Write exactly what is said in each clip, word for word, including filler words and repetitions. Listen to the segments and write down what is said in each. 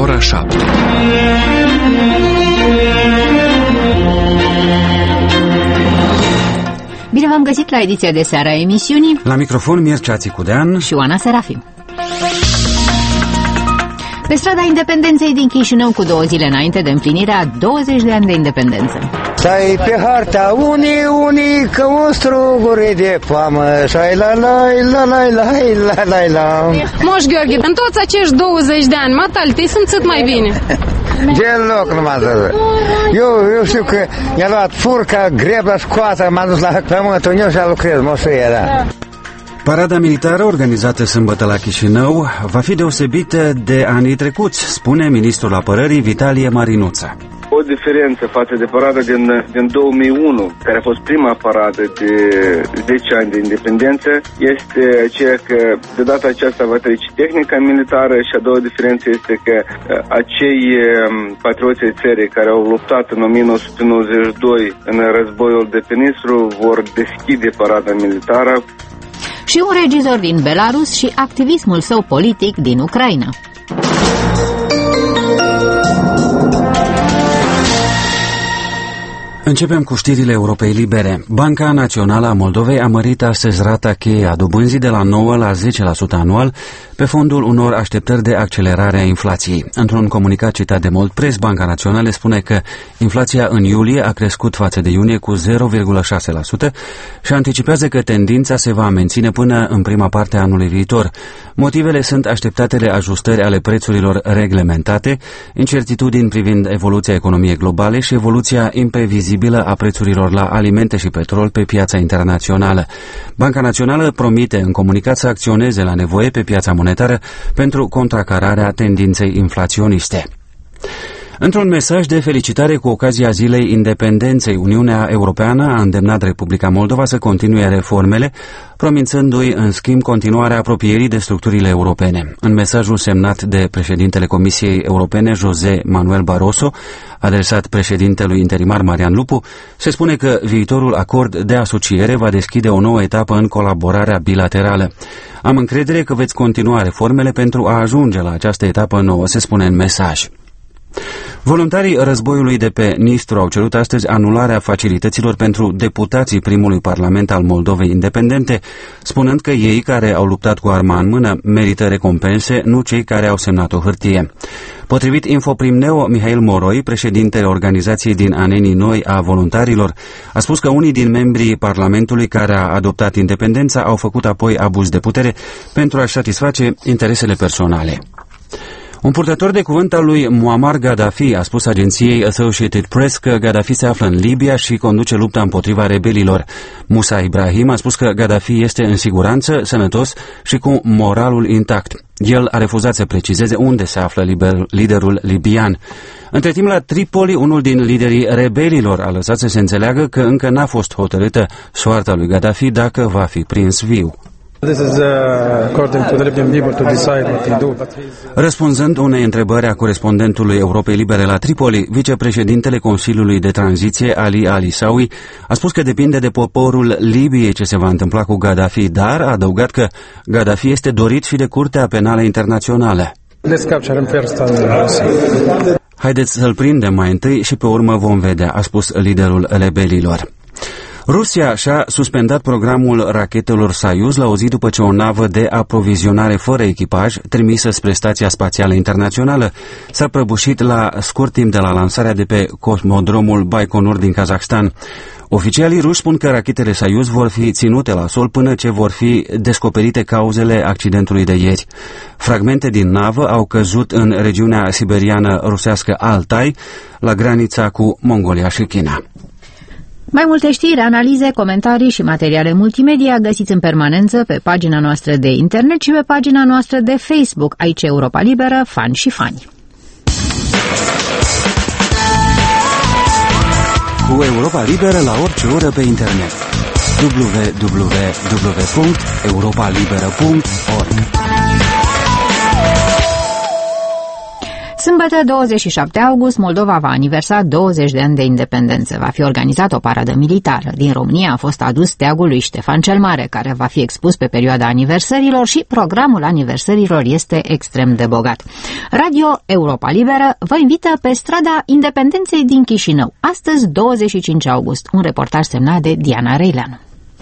ora șapte. Bine v-am găsit la ediția de seară a emisiunii. La microfon Mircea Țicudean și Oana Serafim. Pe strada Independenței din Chișinău, cu două zile înainte de împlinirea douăzeci de ani de independență. Stai pe harta unii, unii, că un strugure de plamă. Stai la la la la la la la la. Moș Gheorghe, în toți acești douăzeci de ani, matale, te-ai simțit mai bine? Deloc nu m-a zăzut. Eu, eu știu că mi-a luat furca, grebla, scoată, m-a dus la pământul meu și a lucrez, moșuie, da. Parada militară organizată sâmbătă la Chișinău va fi deosebită de anii trecuți, spune ministrul apărării Vitalie Marinuța. O diferență față de parada din, din două mii unu, care a fost prima paradă de zece ani de independență, este aceea că de data aceasta va trece tehnica militară și a doua diferență este că acei patrioți ai țării care au luptat în o mie nouă sute nouăzeci și doi în războiul de pe Nistru vor deschide parada militară. Și un regizor din Belarus și activismul său politic din Ucraina. Începem cu știrile Europei Libere. Banca Națională a Moldovei a mărit astăzi rata cheie a dobânzii de la nouă la zece la sută anual, pe fondul unor așteptări de accelerare a inflației. Într-un comunicat citat de Moldpress, Banca Națională spune că inflația în iulie a crescut față de iunie cu zero virgulă șase la sută și anticipează că tendința se va menține până în prima parte a anului viitor. Motivele sunt așteptatele ajustări ale prețurilor reglementate, incertitudini privind evoluția economiei globale și evoluția imprevizibilă a prețurilor la alimente și petrol pe piața internațională. Banca Națională promite în comunicat să acționeze la nevoie pe piața monetară pentru contracararea tendinței inflaționiste. Într-un mesaj de felicitare cu ocazia Zilei Independenței, Uniunea Europeană a îndemnat Republica Moldova să continue reformele, promițându-i în schimb continuarea apropierii de structurile europene. În mesajul semnat de președintele Comisiei Europene, José Manuel Barroso, adresat președintelui interimar Marian Lupu, se spune că viitorul acord de asociere va deschide o nouă etapă în colaborarea bilaterală. Am încredere că veți continua reformele pentru a ajunge la această etapă nouă, se spune în mesaj. Voluntarii războiului de pe Nistru au cerut astăzi anularea facilităților pentru deputații primului parlament al Moldovei independente, spunând că ei care au luptat cu arma în mână merită recompense, nu cei care au semnat o hârtie. Potrivit Infoprimneo, Mihail Moroi, președintele organizației din Anenii Noi a voluntarilor, a spus că unii din membrii Parlamentului care a adoptat independența au făcut apoi abuz de putere pentru a-și satisface interesele personale. Un purtător de cuvânt al lui Muammar Gaddafi a spus agenției Associated Press că Gaddafi se află în Libia și conduce lupta împotriva rebelilor. Musa Ibrahim a spus că Gaddafi este în siguranță, sănătos și cu moralul intact. El a refuzat să precizeze unde se află liber, liderul libian. Între timp, la Tripoli, unul din liderii rebelilor a lăsat să se înțeleagă că încă n-a fost hotărâtă soarta lui Gaddafi dacă va fi prins viu. Răspunzând unei întrebări a corespondentului Europei Libere la Tripoli, vicepreședintele Consiliului de Tranziție, Ali Alisawi, a spus că depinde de poporul Libiei ce se va întâmpla cu Gaddafi, dar a adăugat că Gaddafi este dorit și de Curtea Penală Internațională. Haideți să-l prindem mai întâi și pe urmă vom vedea, a spus liderul rebelilor. Rusia și-a suspendat programul rachetelor Soyuz la o zi după ce o navă de aprovizionare fără echipaj, trimisă spre Stația Spațială Internațională, s-a prăbușit la scurt timp de la lansarea de pe cosmodromul Baikonur din Kazahstan. Oficialii ruși spun că rachetele Soyuz vor fi ținute la sol până ce vor fi descoperite cauzele accidentului de ieri. Fragmente din navă au căzut în regiunea siberiană rusească Altai, la granița cu Mongolia și China. Mai multe știri, analize, comentarii și materiale multimedia găsiți în permanență pe pagina noastră de internet și pe pagina noastră de Facebook, aici Europa Liberă, Fani și Fani. Cu Europa Liberă la orice oră pe internet. w w w punct europa liberă punct org Sâmbătă, douăzeci și șapte august, Moldova va aniversa douăzeci de ani de independență. Va fi organizată o paradă militară. Din România a fost adus steagul lui Ștefan cel Mare, care va fi expus pe perioada aniversărilor și programul aniversărilor este extrem de bogat. Radio Europa Liberă vă invită pe strada Independenței din Chișinău. Astăzi, douăzeci și cinci august, un reportaj semnat de Diana Reileanu.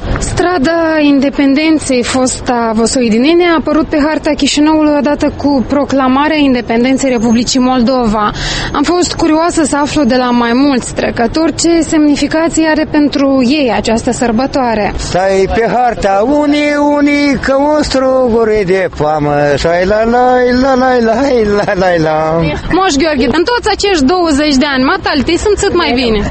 Strada Independenței, fosta Vosoidinene, a apărut pe harta Chișinăului odată cu proclamarea independenței Republicii Moldova. Am fost curioasă să aflu de la mai mulți trecători ce semnificație are pentru ei această sărbătoare. Stai pe harta unii, unii ca o strugure de poamă, stai la la la la la la la la. Moș Gheorghe, în toți acești douăzeci de ani, matale, te-ai simțit mai bine?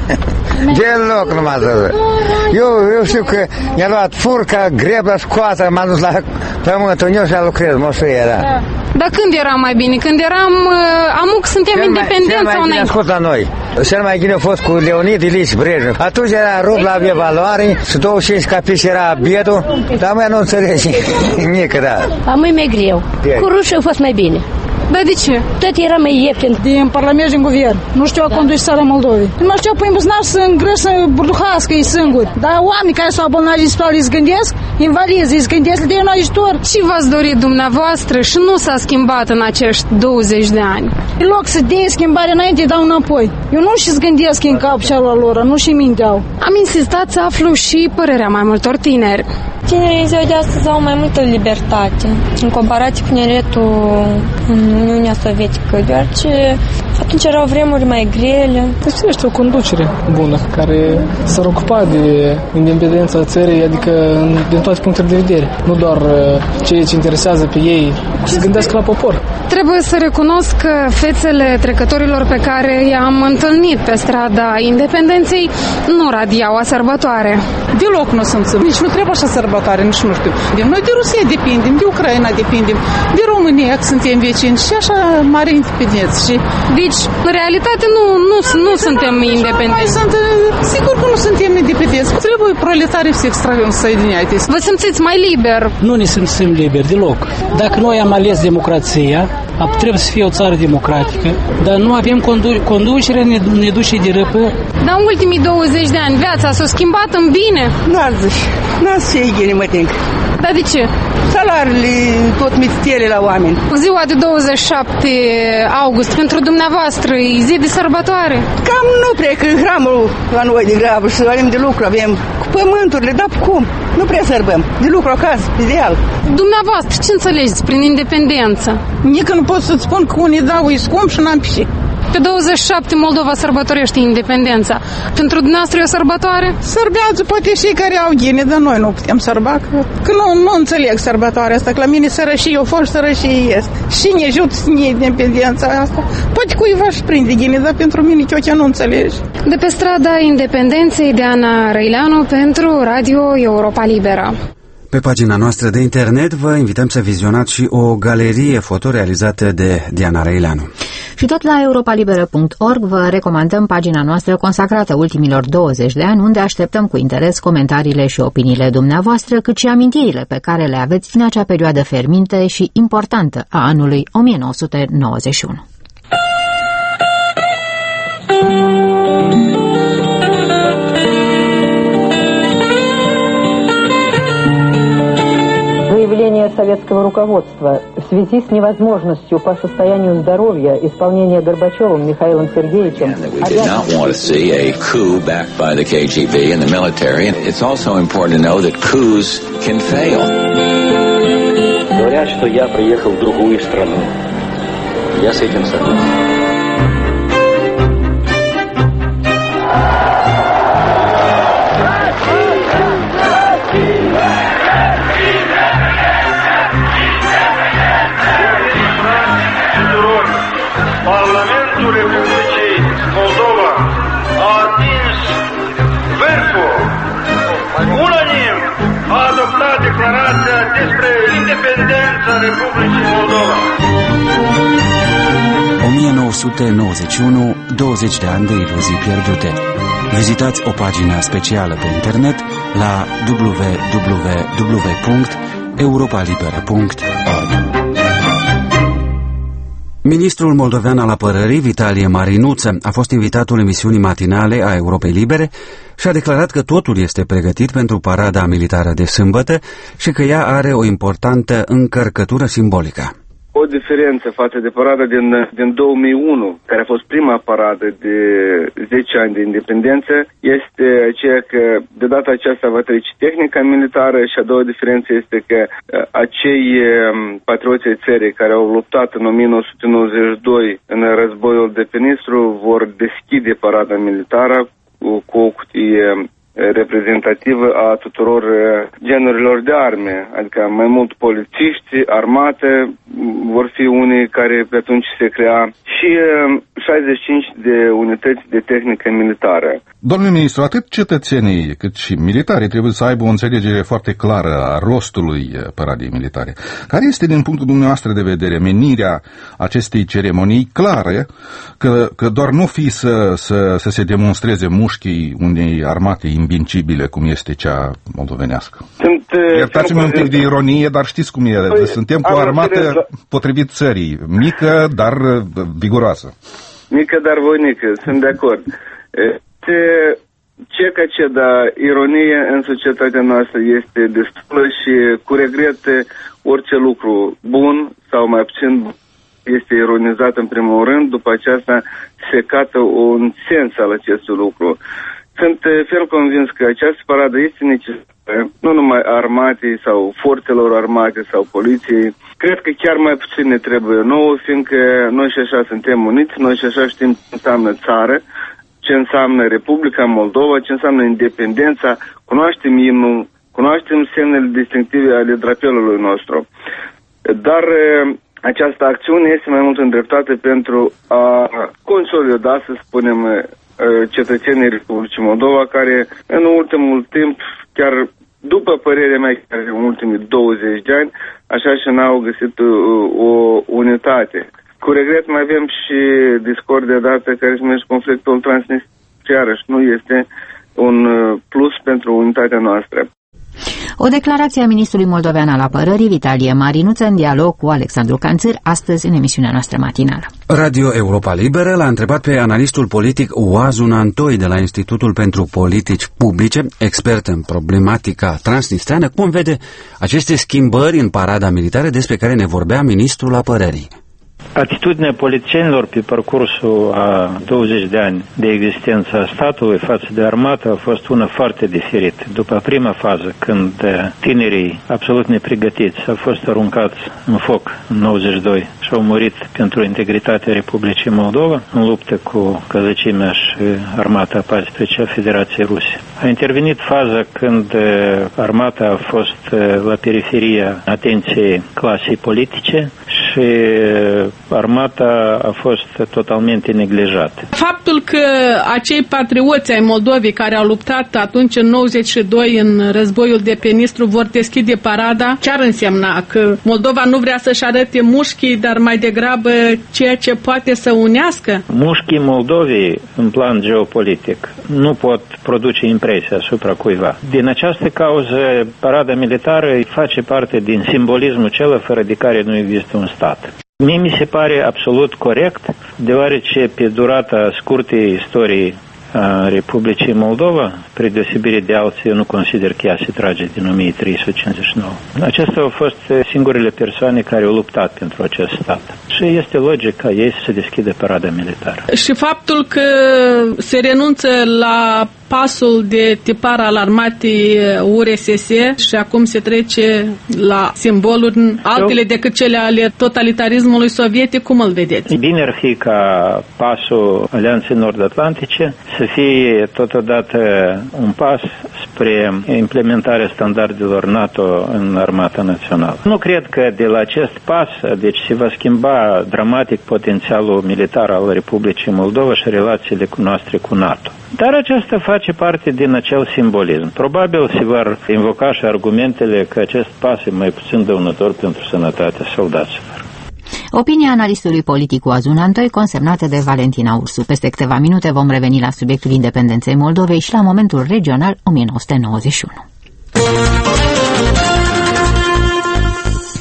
Deloc nu m-a zărit. Eu, eu știu că i-a luat furca, grebla, scoată, m-a dus la pământul meu și a lucrat, moșuie, da. Dar când era mai bine? Când eram uh, amuc, suntem independenți sau înainte? Cel mai bine la noi. Cel mai bine a fost cu Leonid Ilici Brejnev. Atunci era rubla, avea valoare și douăzeci și cinci capiși era bietul, dar mai nu înțelegi nică, da. A mâini mai greu. Cu rușii a fost mai bine. Dar de ce? Tot era mai ieftin. Din Parlament, din guvern. Nu știu a conduce țara Moldovei. Nu știu păi îmbuznar să îngrăsă burduhască ei singuri. Dar oamenii care s-au bolnavi din spital îi zgândesc, invalizi, îi zgândesc de un ajutor. Și v-ați dorit dumneavoastră și nu s-a schimbat în acești douăzeci de ani? În loc să dea schimbare înainte, dau înapoi. Eu nu și zgândesc în cap celor lor, nu și minteau. Am insistat să aflu și părerea mai multor tineri. Tinerii ziua de astăzi au mai multă libertate în comparație cu tineretul în Uniunea Sovietică, deoarece atunci erau vremuri mai grele. Deci este o conducere bună care s-ar ocupa de independența țării, adică din toate punctele de vedere. Nu doar ceea ce interesează pe ei, să se gândească la popor. Trebuie să recunosc că fețele trecătorilor pe care i-am întâlnit pe strada Independenței nu radiau a sărbătoare. Deloc nu sunt. Nici nu trebuie așa sărbătoare, nici nu știu. Noi de Rusia depindem, de Ucraina depindem, de România, că suntem vecini și așa mare independenți. Și... Deci, în realitate, nu, nu, nu suntem independenți. Sunt, sigur că nu suntem independenți. Trebuie proletarii să extragăm soediniate. Vă simțiți mai liber? Nu ne simțim liberi deloc. Dacă noi am ales democrația, trebuie să fie o țară democratică, dar nu avem condu- conducere, ne, ne duce de râpă. Dar în ultimii douăzeci de ani viața s-a schimbat în bine? Nu ar zici, nu ar să iei mă tenc. Dar de ce? Salariile tot mititele la oameni. Ziua de douăzeci și șapte august pentru dumneavoastră e zi de sărbătoare? Cam nu prea, că hramul la noi de grabă și avem de lucru, avem cu pământurile, dar cum? Nu prea sărbăm, de lucru acasă, ideal. Dumneavoastră, ce înțelegeți prin independență? Nici nu pot să-ți spun că unii dau e scump și n-am pișit. Pe douăzeci și șapte Moldova sărbătorește independența. Pentru dumneavoastră e o sărbătoare? Sărbează poate și care au ghine, dar noi nu putem sărba. Că, că nu, nu înțeleg sărbătoarea asta, că la mine sărășie, eu fost sărășie ies. Și ne ajut să ne independența asta. Poate cuiva și prinde ghine, dar pentru mine chiar nu înțelegi. De pe strada Independenței, Diana Reileanu pentru Radio Europa Liberă. Pe pagina noastră de internet vă invităm să vizionați și o galerie foto realizată de Diana Reileanu. Și tot la europalibera punct org vă recomandăm pagina noastră consacrată ultimilor douăzeci de ani, unde așteptăm cu interes comentariile și opiniile dumneavoastră, cât și amintirile pe care le aveți din acea perioadă ferminte și importantă a anului o mie nouă sute nouăzeci și unu. Заявление советского руководства в связи с невозможностью по состоянию здоровья исполнения Горбачевым Михаилом Сергеевичем... We did not want to see a coup backed by the K G B and the military. It's also important to know that coups can fail. Говорят, что я приехал в другую страну. Я с этим согласен. Parlamentul Republicii Moldova a atins vârful. Unanim a adoptat declarația despre independența Republicii Moldova. o mie nouă sute nouăzeci și unu, douăzeci de ani de iluzii pierdute. Vizitați o pagină specială pe internet la w w w punct europa libera punct org. Ministrul moldovean al apărării, Vitalie Marinuță, a fost invitatul emisiunii matinale a Europei Libere și a declarat că totul este pregătit pentru parada militară de sâmbătă și că ea are o importantă încărcătură simbolică. O diferență față de parada din, din două mii unu, care a fost prima paradă de zece ani de independență, este aceea că de data aceasta va trece tehnica militară și a doua diferență este că acei patrioți ai țării care au luptat în o mie nouă sute nouăzeci și doi în războiul de pe Nistru vor deschide parada militară cu, cu o cutie reprezentativă a tuturor genurilor de arme, adică mai mult polițiști, armate, vor fi unii care pe atunci se crea și șaizeci și cinci de unități de tehnică militară. Domnule ministru, atât cetățenii cât și militarii trebuie să aibă o înțelegere foarte clară a rostului paradei militare. Care este, din punctul dumneavoastră de vedere, menirea acestei ceremonii clare, că, că doar nu fi să, să, să se demonstreze mușchii unei armate invincibile, cum este cea moldovenească? Sunt, Iertați-mi un pic de ironie, dar știți cum e. Păi, suntem cu o armată potrivit țării, mică, dar viguroasă. Mică, dar voinică, sunt de acord. Ce, ce ca ce, dar ironie în societatea noastră este destulă și cu regret orice lucru bun sau mai puțin bun este ironizat în primul rând, după aceasta se cată un sens al acestui lucru. Sunt ferm convins că această paradă este necesară, nu numai armatei sau forțelor armate sau poliției. Cred că chiar mai puțin ne trebuie nouă, fiindcă noi și așa suntem uniți, noi și așa știm ce înseamnă țară, ce înseamnă Republica Moldova, ce înseamnă independența, cunoaștem imnul, cunoaștem semnele distinctive ale drapelului nostru. Dar această acțiune este mai mult îndreptată pentru a consolida, să spunem, cetățenii Republicii Moldova, care în ultimul timp, chiar după părerea mea, chiar în ultimii douăzeci de ani, așa și n-au găsit o unitate. Cu regret mai avem și discordia dată care se numește conflictul transnistrian și nu este un plus pentru unitatea noastră. O declarație a ministrului moldovean al apărării, Vitalie Marinuță, în dialog cu Alexandru Canțir, astăzi în emisiunea noastră matinală. Radio Europa Liberă l-a întrebat pe analistul politic Oazun Antoi de la Institutul pentru Politici Publice, expert în problematica transnistreană, cum vede aceste schimbări în parada militară despre care ne vorbea ministrul apărării. Atitudinea politicienilor pe parcursul a douăzeci de ani de existență a statului față de armată a fost una foarte diferită. După prima fază, când tinerii absolut nepregătiți au fost aruncați în foc în nouăzeci și doi și au murit pentru integritatea Republicii Moldova în luptă cu căzăcimea și armata pacifică a Federației Ruse. A intervenit faza când armata a fost la periferia atenției clasei politice și armata a fost totalmente neglijată. Faptul că acei patrioți ai Moldovei care au luptat atunci în nouăzeci și doi în războiul de pe Nistru vor deschide parada, ce ar însemna? Că Moldova nu vrea să-și arate mușchii, dar mai degrabă ceea ce poate să unească? Mușchii Moldovei, în plan geopolitic, nu pot produce impresia asupra cuiva. Din această cauză, parada militară face parte din simbolismul cel fără de care nu există un stat. Mie mi se pare absolut corect, deoarece pe durata scurtei istorii a Republicii Moldova, spre deosebire de alții, eu nu consider că ea se trage din o mie trei sute cincizeci și nouă. Acestea au fost singurele persoane care au luptat pentru acest stat. Și este logic ca ei să se deschidă parada militară. Și faptul că se renunță la pasul de tipar al armatei U R S S și acum se trece la simboluri altele decât cele ale totalitarismului sovietic, cum îl vedeți? Bine ar fi ca pasul Alianței Nord-Atlantice să fie totodată un pas spre implementarea standardelor NATO în armata națională. Nu cred că de la acest pas, deci se va schimba dramatic potențialul militar al Republicii Moldova și relațiile noastre cu NATO. Dar aceasta face parte din acel simbolism. Probabil se vor invoca și argumentele că acest pas e mai puțin dăunător pentru sănătatea soldaților. Opinia analistului politic Oazun Antoi, consemnată de Valentina Ursu. Peste câteva minute vom reveni la subiectul independenței Moldovei și la momentul regional o mie nouă sute nouăzeci și unu.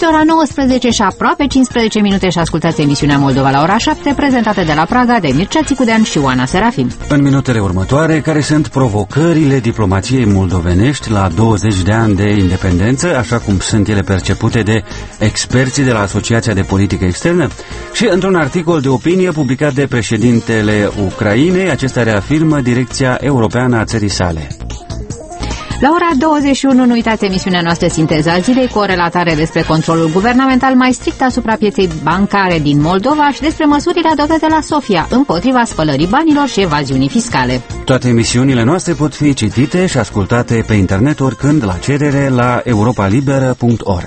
Este ora nouăsprezece și aproape cincisprezece minute și ascultați emisiunea Moldova la ora șapte, prezentată de la Praga de Mircea Țicudean și Oana Serafim. În minutele următoare, care sunt provocările diplomației moldovenești la douăzeci de ani de independență, așa cum sunt ele percepute de experții de la Asociația de Politică Externă, și într-un articol de opinie publicat de președintele Ucrainei, acesta reafirmă direcția europeană a țării sale. La ora douăzeci și unu, nu uitați emisiunea noastră Sinteza Zilei, cu o relatare despre controlul guvernamental mai strict asupra pieței bancare din Moldova și despre măsurile adoptate la Sofia împotriva spălării banilor și evaziunii fiscale. Toate emisiunile noastre pot fi citite și ascultate pe internet oricând la cerere la europa liberă punct org.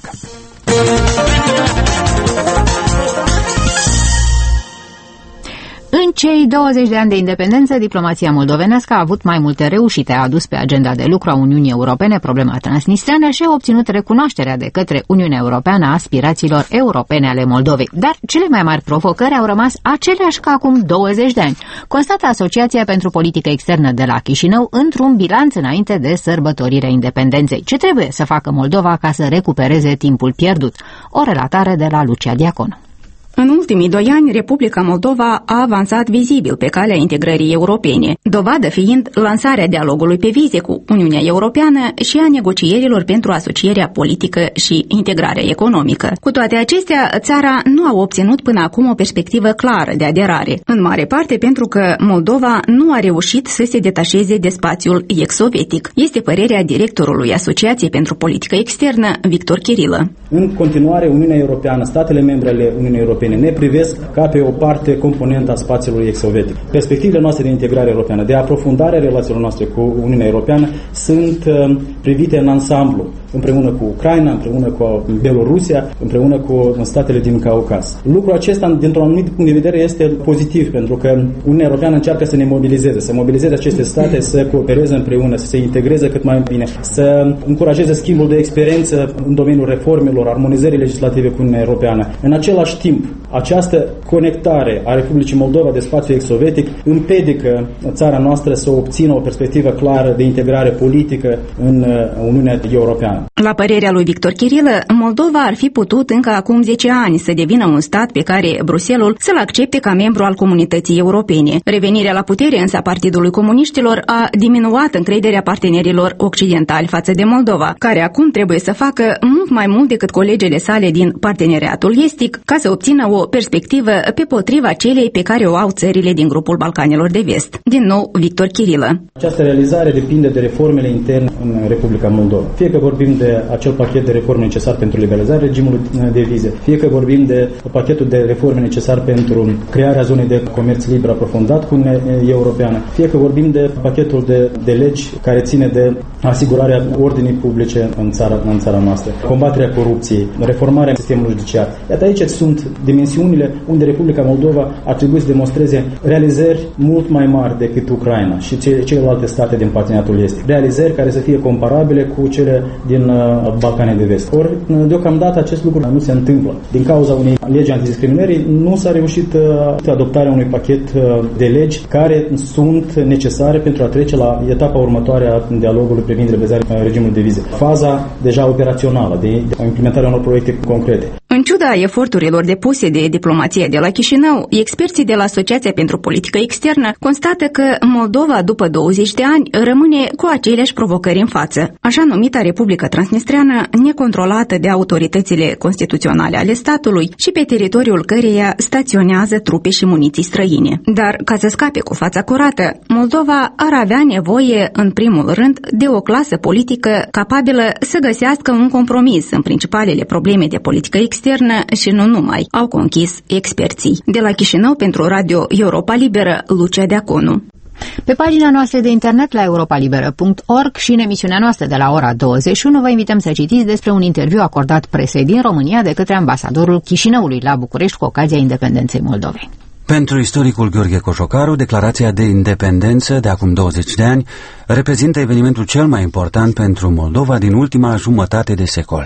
În cei douăzeci de ani de independență, diplomația moldovenească a avut mai multe reușite. A adus pe agenda de lucru a Uniunii Europene problema transnistreană și a obținut recunoașterea de către Uniunea Europeană a aspirațiilor europene ale Moldovei. Dar cele mai mari provocări au rămas aceleași ca acum douăzeci de ani, constată Asociația pentru Politică Externă de la Chișinău într-un bilanț înainte de sărbătorirea independenței. Ce trebuie să facă Moldova ca să recupereze timpul pierdut? O relatare de la Lucia Diaconu. În ultimii doi ani, Republica Moldova a avansat vizibil pe calea integrării europene, dovadă fiind lansarea dialogului pe vize cu Uniunea Europeană și a negocierilor pentru asocierea politică și integrarea economică. Cu toate acestea, țara nu a obținut până acum o perspectivă clară de aderare, în mare parte pentru că Moldova nu a reușit să se detașeze de spațiul ex-sovietic. Este părerea directorului Asociației pentru Politică Externă, Victor Chirilă. În continuare, Uniunea Europeană, statele membre ale Uniunii Europene ne privesc ca pe o parte componentă a spațiului ex-sovietic. Perspectivele noastre de integrare europeană, de aprofundare a relațiilor noastre cu Uniunea Europeană sunt uh, privite în ansamblu, împreună cu Ucraina, împreună cu Belorusia, împreună cu statele din Caucaz. Lucrul acesta, dintr-un anumit punct de vedere, este pozitiv, pentru că Uniunea Europeană încearcă să ne mobilizeze, să mobilizeze aceste state, să coopereze împreună, să se integreze cât mai bine, să încurajeze schimbul de experiență în domeniul reformelor, armonizării legislative cu Uniunea Europeană. În același timp, această conectare a Republicii Moldova de spațiul ex-sovietic împiedică țara noastră să obțină o perspectivă clară de integrare politică în Uniunea Europeană. La părerea lui Victor Chirilă, Moldova ar fi putut încă acum zece ani să devină un stat pe care Bruxelles să-l accepte ca membru al comunității europene. Revenirea la putere însă a Partidului Comuniștilor a diminuat încrederea partenerilor occidentali față de Moldova, care acum trebuie să facă mult mai mult decât colegele sale din parteneriatul estic ca să obțină o perspectivă pe potriva celei pe care o au țările din grupul Balcanilor de Vest. Din nou, Victor Chirilă. Această realizare depinde de reformele interne în Republica Moldova. Fie că vorbim de acel pachet de reforme necesar pentru legalizarea regimului de vize, fie că vorbim de pachetul de reforme necesar pentru crearea zonei de comerț liber aprofundat cu Uniunea Europeană, fie că vorbim de pachetul de, de legi care ține de asigurarea ordinii publice în țara, în țara noastră, combaterea corupției, reformarea sistemului judiciar. Iată, aici sunt dimensiunile unde Republica Moldova ar trebui să demonstreze realizări mult mai mari decât Ucraina și celelalte state din parteneriatul estic. Realizări care să fie comparabile cu cele din Balcanii de Vest. Ori, deocamdată, acest lucru nu se întâmplă. Din cauza unei legi antidiscriminării, nu s-a reușit adoptarea unui pachet de legi care sunt necesare pentru a trece la etapa următoare a dialogului privind liberalizarea regimului de vize. Faza deja operațională, de implementarea unor proiecte concrete. În ciuda eforturilor depuse de diplomația de la Chișinău, experții de la Asociația pentru Politică Externă constată că Moldova, după douăzeci de ani, rămâne cu aceleași provocări în față. Așa numita Republică Transnistreană, necontrolată de autoritățile constituționale ale statului și pe teritoriul căreia staționează trupe și muniții străine. Dar, ca să scape cu fața curată, Moldova ar avea nevoie, în primul rând, de o clasă politică capabilă să găsească un compromis în principalele probleme de politică externă și nu numai, au conchis experții. De la Chișinău pentru Radio Europa Liberă, Lucia Diaconu. Pe pagina noastră de internet la europa liberă punct org și în emisiunea noastră de la ora douăzeci și unu vă invităm să citiți despre un interviu acordat presei din România de către ambasadorul Chișinăului la București cu ocazia independenței Moldovei. Pentru istoricul Gheorghe Cojocaru, declarația de independență de acum douăzeci de ani reprezintă evenimentul cel mai important pentru Moldova din ultima jumătate de secol.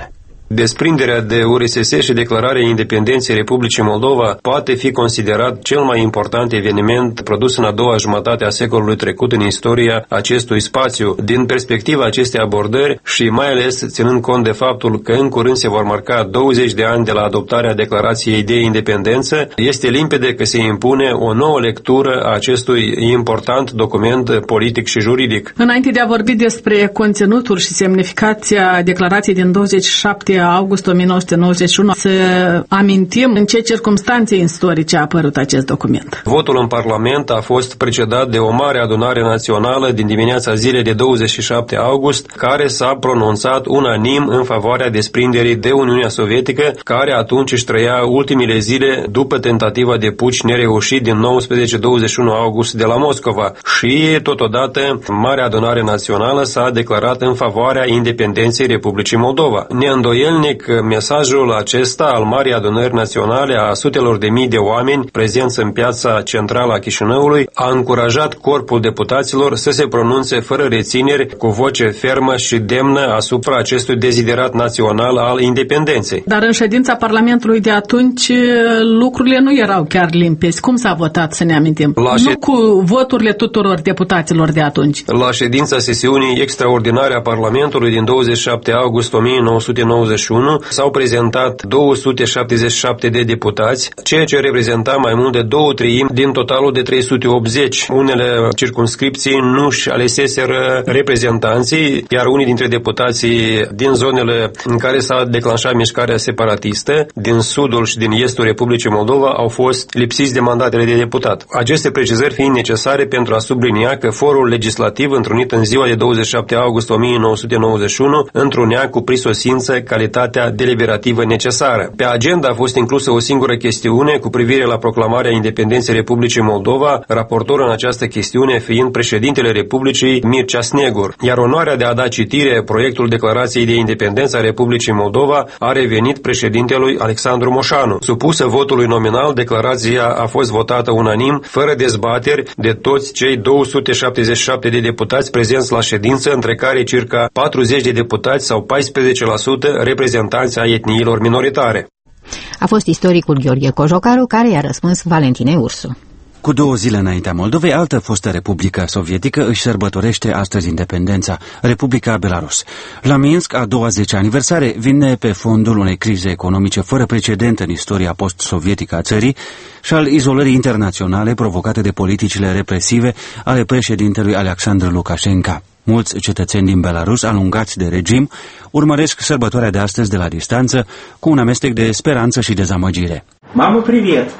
Desprinderea de U R S S și declararea independenței Republicii Moldova poate fi considerat cel mai important eveniment produs în a doua jumătate a secolului trecut în istoria acestui spațiu. Din perspectiva acestei abordări și mai ales ținând cont de faptul că în curând se vor marca douăzeci de ani de la adoptarea declarației de independență, este limpede că se impune o nouă lectură a acestui important document politic și juridic. Înainte de a vorbi despre conținutul și semnificația declarației din douăzeci și șapte august o mie nouă sute nouăzeci și unu, să amintim în ce circumstanțe istorice a apărut acest document. Votul în Parlament a fost precedat de o mare adunare națională din dimineața zilei de douăzeci și șapte august, care s-a pronunțat unanim în favoarea desprinderii de Uniunea Sovietică, care atunci își trăia ultimile zile după tentativa de puci nereușit din nouăsprezece douăzeci și unu august de la Moscova, și totodată Marea Adunare Națională s-a declarat în favoarea independenței Republicii Moldova. Neîndoielnic, mesajul acesta al Marii Adunări Naționale a sutelor de mii de oameni prezenți în piața centrală a Chișinăului a încurajat corpul deputaților să se pronunțe fără rețineri, cu voce fermă și demnă asupra acestui deziderat național al independenței. Dar în ședința Parlamentului de atunci lucrurile nu erau chiar limpezi. Cum s-a votat, să ne amintim? La nu șed... cu voturile tuturor deputaților de atunci. La ședința sesiunii extraordinare a Parlamentului din douăzeci și șapte august o mie nouă sute nouăzeci și unu s-au prezentat două sute șaptezeci și șapte de deputați, ceea ce reprezenta mai mult de două treimi din totalul de trei sute optzeci. Unele circumscripții nu-și aleseseră reprezentanții, iar unii dintre deputații din zonele în care s-a declanșat mișcarea separatistă, din sudul și din estul Republicii Moldova, au fost lipsiți de mandatele de deputat. Aceste precizări fiind necesare pentru a sublinia că forul legislativ întrunit în ziua de douăzeci și șapte august o mie nouă sute nouăzeci și unu întrunea cu prisosință calitatea deliberativă necesară. Pe agenda a fost inclusă o singură chestiune cu privire la proclamarea independenței Republicii Moldova, raportor în această chestiune fiind președintele Republicii Mircea Snegur, iar onoarea de a da citire proiectul declarației de independență a Republicii Moldova a revenit președintelui Alexandru Moșanu. Supusă votului nominal, declarația a fost votată unanim, fără dezbateri, de toți cei două sute șaptezeci și șapte de deputați prezenți la ședință, între care circa patruzeci de deputați sau paisprezece la sută reprezentanți ai etniilor minoritare. A fost istoricul Gheorghe Cojocaru care i-a răspuns Valentinei Ursu. Cu două zile înaintea Moldovei, altă fostă republică sovietică își sărbătorește astăzi independența, Republica Belarus. La Minsk, a doua zece aniversare vine pe fondul unei crize economice fără precedent în istoria post-sovietică a țării și al izolării internaționale provocate de politicile represive ale președintelui Alexandru Lukashenko. Mulți cetățeni din Belarus, alungați de regim, urmăresc sărbătoarea de astăzi de la distanță cu un amestec de speranță și dezamăgire. Mamă, privet!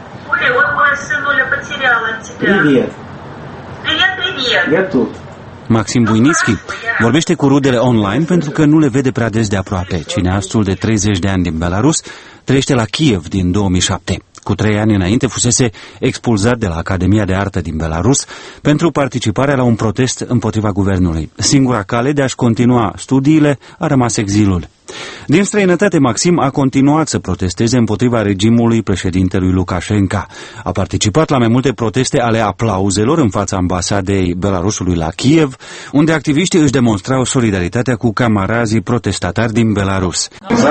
Привет. Привет, привет. Я тут. Maxim Buinitski vorbește cu rudele online pentru că nu le vede prea des de aproape. Cineastul de treizeci de ani din Belarus trăiește la Kiev din două mii șapte. Cu trei ani înainte fusese expulzat de la Academia de Artă din Belarus pentru participarea la un protest împotriva guvernului. Singura cale de a-și continua studiile a rămas exilul. Din străinătate, Maxim a continuat să protesteze împotriva regimului președintelui Lukashenko. A participat la mai multe proteste ale aplauzelor în fața ambasadei Belarusului la Kiev, unde activiștii își demonstrau solidaritatea cu camarazii protestatari din Belarus.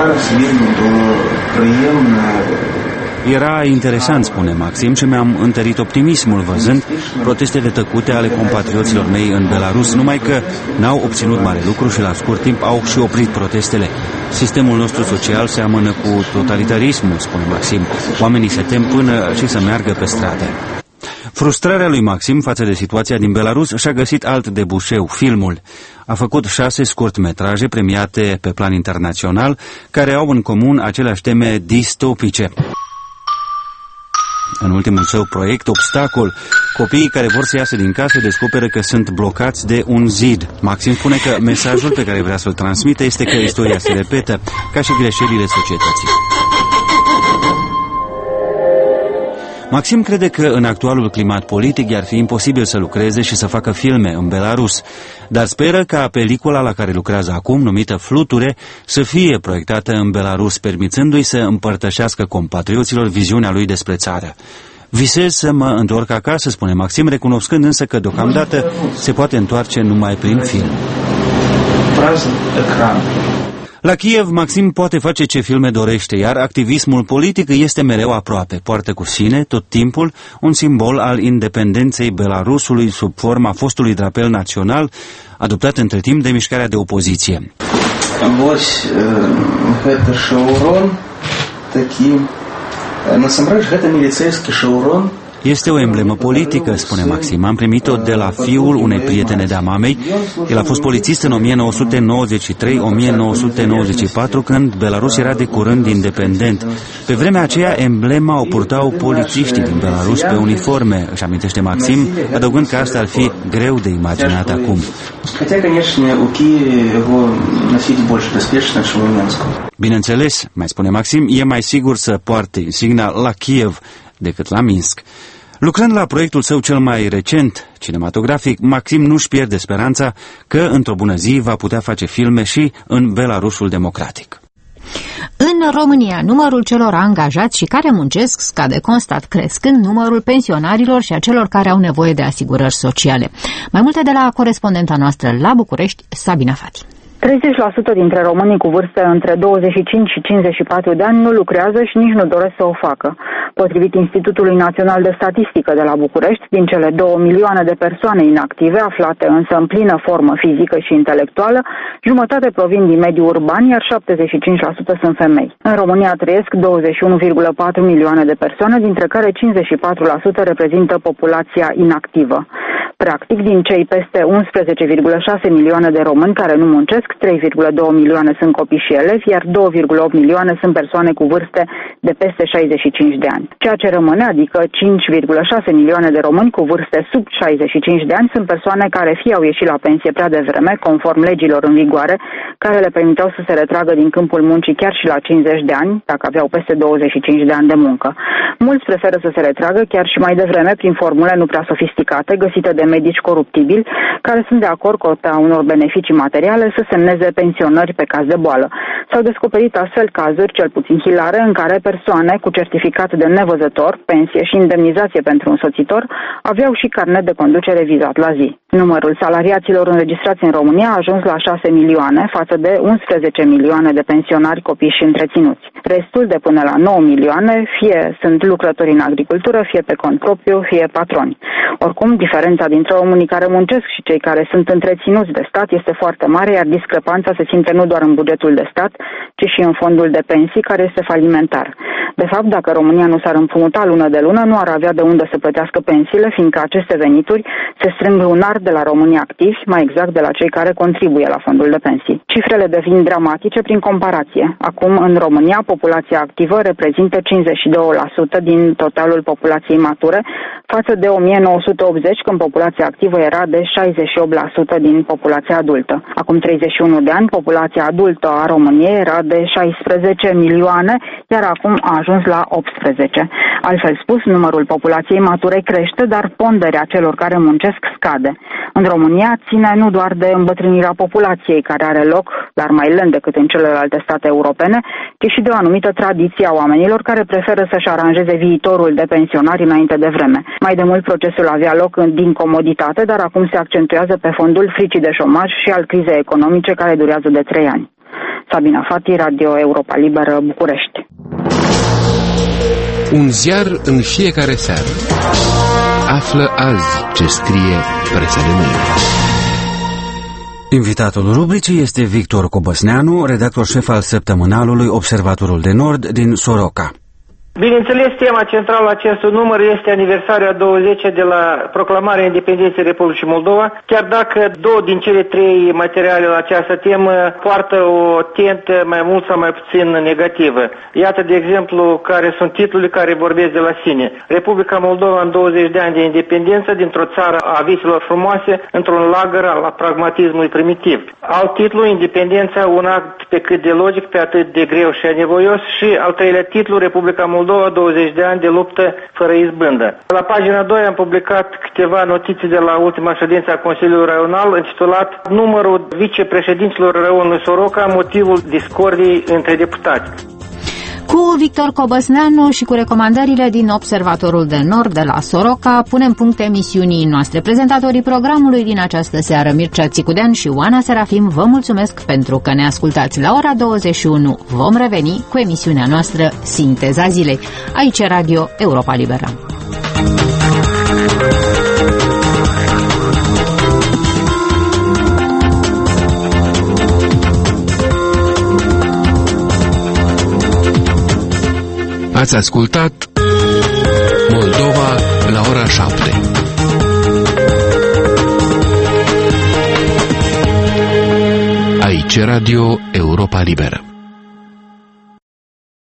Era interesant, spune Maxim, și mi-am întărit optimismul văzând protestele tăcute ale compatrioților mei în Belarus, numai că n-au obținut mare lucru și la scurt timp au și oprit protestele. Sistemul nostru social seamănă cu totalitarismul, spune Maxim. Oamenii se tem până și să meargă pe stradă. Frustrarea lui Maxim față de situația din Belarus și-a găsit alt debușeu, filmul. A făcut șase scurtmetraje premiate pe plan internațional, care au în comun aceleași teme distopice. În ultimul său proiect, Obstacol, copiii care vor să iasă din casă descoperă că sunt blocați de un zid. Maxim spune că mesajul pe care vrea să-l transmită este că istoria se repetă, ca și greșelile societății. Maxim crede că în actualul climat politic i-ar fi imposibil să lucreze și să facă filme în Belarus, dar speră ca pelicula la care lucrează acum, numită Fluture, să fie proiectată în Belarus, permițându-i să împărtășească compatrioților viziunea lui despre țară. Visez să mă întorc acasă, spune Maxim, recunoscând însă că deocamdată se poate întoarce numai prin film. La Kiev, Maxim poate face ce filme dorește, iar activismul politic este mereu aproape. Poartă cu sine, tot timpul, un simbol al independenței Belarusului sub forma fostului drapel național, adoptat între timp de mișcarea de opoziție. Ось гэта шаўрон такі, насамрэч гэта міліцэйскі шаўрон. Este o emblemă politică, spune Maxim. Am primit-o de la fiul unei prietene de-a mamei. El a fost polițist în o mie nouă sute nouăzeci și trei - o mie nouă sute nouăzeci și patru, când Belarus era de curând independent. Pe vremea aceea, emblema o purtau polițiștii din Belarus pe uniforme, își amintește Maxim, adăugând că asta ar fi greu de imaginat acum. Bineînțeles, mai spune Maxim, e mai sigur să poarte insigna la Kiev decât la Minsk. Lucrând la proiectul său cel mai recent, cinematografic, Maxim nu-și pierde speranța că, într-o bună zi, va putea face filme și în Belarusul democratic. În România, numărul celor angajați și care muncesc scade constant, crescând numărul pensionarilor și a celor care au nevoie de asigurări sociale. Mai multe de la corespondenta noastră la București, Sabina Fati. treizeci la sută dintre românii cu vârste între douăzeci și cinci și cincizeci și patru de ani nu lucrează și nici nu doresc să o facă. Potrivit Institutului Național de Statistică de la București, din cele două milioane de persoane inactive, aflate însă în plină formă fizică și intelectuală, jumătate provin din mediul urban, iar șaptezeci și cinci la sută sunt femei. În România trăiesc douăzeci și unu virgulă patru milioane de persoane, dintre care cincizeci și patru la sută reprezintă populația inactivă. Practic, din cei peste unsprezece virgulă șase milioane de români care nu muncesc, trei virgulă doi milioane sunt copii și elevi, iar doi virgulă opt milioane sunt persoane cu vârste de peste șaizeci și cinci de ani. Ceea ce rămâne, adică cinci virgulă șase milioane de români cu vârste sub șaizeci și cinci de ani, sunt persoane care fie au ieșit la pensie prea devreme, conform legilor în vigoare, care le permiteau să se retragă din câmpul muncii chiar și la cincizeci de ani, dacă aveau peste douăzeci și cinci de ani de muncă. Mulți preferă să se retragă chiar și mai devreme prin formule nu prea sofisticate, găsite de medici coruptibili, care sunt de acord cu a unor beneficii materiale să semneze pensionări pe caz de boală. S-au descoperit astfel cazuri, cel puțin hilare, în care persoane cu certificat de nevăzător, pensie și indemnizație pentru însoțitor aveau și carnet de conducere vizat la zi. Numărul salariaților înregistrați în România a ajuns la șase milioane față de unsprezece milioane de pensionari, copii și întreținuți. Restul, de până la nouă milioane, fie sunt lucrători în agricultură, fie pe cont propriu, fie patroni. Oricum, diferența dintre românii care muncesc și cei care sunt întreținuți de stat este foarte mare, iar discrepanța se simte nu doar în bugetul de stat, ci și în fondul de pensii, care este falimentar. De fapt, dacă România nu s-ar împrumuta lună de lună, nu ar avea de unde să plătească pensiile, fiindcă aceste venituri se strâng lunar de la românii activi, mai exact de la cei care contribuie la fondul de pensii. Cifrele devin dramatice prin comparație. Acum, în România, populația activă reprezintă cincizeci și doi la sută din totalul populației mature, față de o mie nouă sute optzeci, când populația activă era de șaizeci și opt la sută din populația adultă. Acum treizeci și unu de ani, populația adultă a României era de șaisprezece milioane, iar acum a ajuns la optsprezece. Altfel spus, numărul populației mature crește, dar ponderea celor care muncesc scade. În România ține nu doar de îmbătrânirea populației, care are loc, dar mai lent decât în celelalte state europene, ci și de o anumită tradiție a oamenilor care preferă să-și aranjeze viitorul de pensionari înainte de vreme. Mai de mult, procesul avea loc din comoditate, dar acum se accentuează pe fondul fricii de șomaj și al crizei economice care durează de trei ani. Sabina Fati, Radio Europa Liberă, București. Un ziar în fiecare seară. Află azi ce scrie presa de mâine. Invitatul rubricii este Victor Cobăsneanu, redactor șef al săptămânalului Observatorul de Nord din Soroca. Bineînțeles, tema centrală a acestui număr este aniversarea a douăzecea de la proclamarea independenței Republicii Moldova, chiar dacă două din cele trei materiale la această temă poartă o tentă mai mult sau mai puțin negativă. Iată, de exemplu, care sunt titlurile care vorbesc de la sine. Republica Moldova în douăzeci de ani de independență, dintr-o țară a viselor frumoase, într-un lagăr al pragmatismului primitiv. Alt titlu, Independența, un act pe cât de logic, pe atât de greu și anevoios, și al treilea titlu, Republica Moldova, douăzeci de ani de luptă fără izbândă. La pagina doi am publicat câteva notiții de la ultima ședință a Consiliului Raional, intitulat Numărul vicepreședinților raionului Soroca, motivul discordiei între deputați. Cu Victor Cobăsneanu și cu recomandările din Observatorul de Nord de la Soroca punem punct emisiunii noastre. Prezentatorii programului din această seară, Mircea Țicudean și Oana Serafim, vă mulțumesc pentru că ne ascultați. La ora douăzeci și unu vom reveni cu emisiunea noastră Sinteza Zilei. Aici Radio Europa Liberă. Ați ascultat Moldova la ora șapte. Aici Radio Europa Liberă.